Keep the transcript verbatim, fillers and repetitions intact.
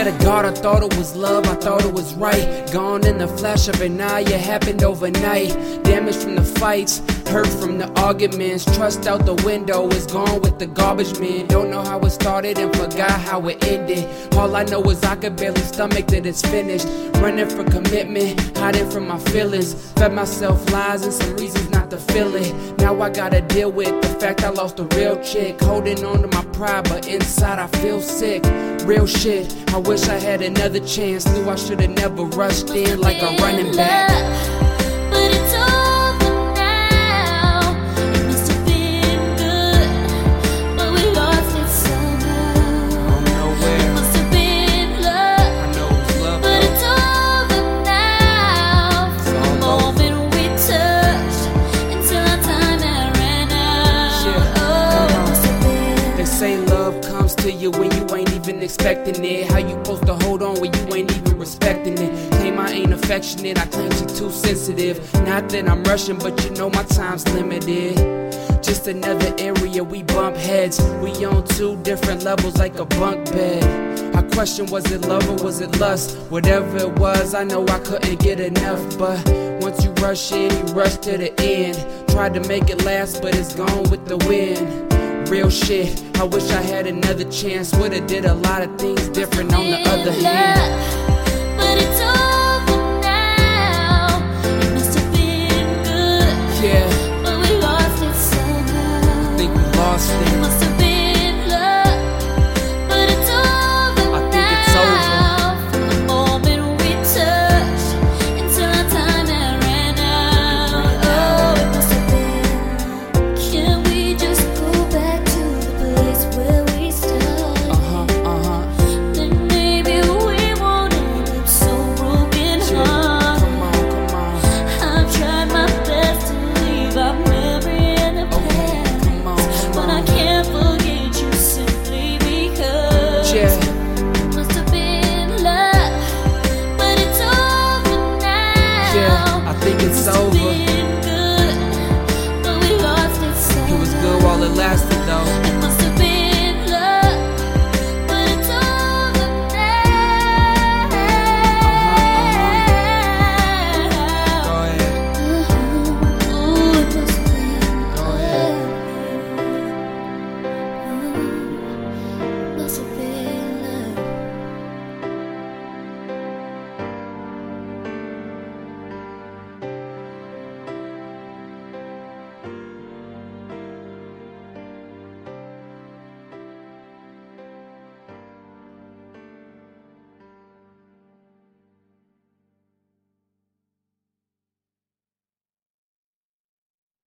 to God, I thought it was love, I thought it was right. Gone in the flash of an eye, it happened overnight. Damage from the fights, hurt from the arguments. Trust out the window, is gone with the garbage man. Don't know how it started and forgot how it ended. All I know is I could barely stomach that it's finished. Running for commitment, hiding from my feelings. Fed myself lies and some reasons not to feel it. Now I gotta deal with the fact I lost a real chick. Holding on to my pride, but inside I feel sick. Real shit, I wish I had another chance. Knew I should've never rushed in like a running back. But it's over now. It must have been good, but we lost it somehow. From nowhere. It must have been love, I know it was love, but though. it's over now. It's The all over. moment we touched, until our time had ran out. Yeah, Oh, come it on. must have been. They say love comes to you when you ain't even expecting it. How you supposed to hold on when you ain't even respecting it? Claim I ain't affectionate, I claim she too sensitive. Not that I'm rushing, but you know my time's limited. Just another area we bump heads. We on two different levels like a bunk bed. I question, was it love or was it lust? Whatever it was, I know I couldn't get enough. But once you rush in, you rush to the end. Tried to make it last, but it's gone with the wind. Real shit, I wish I had another chance. Would've did a lot of things different on the other hand. But it's over now. It must have been good, Yeah, but we lost it somehow. think we lost It it. must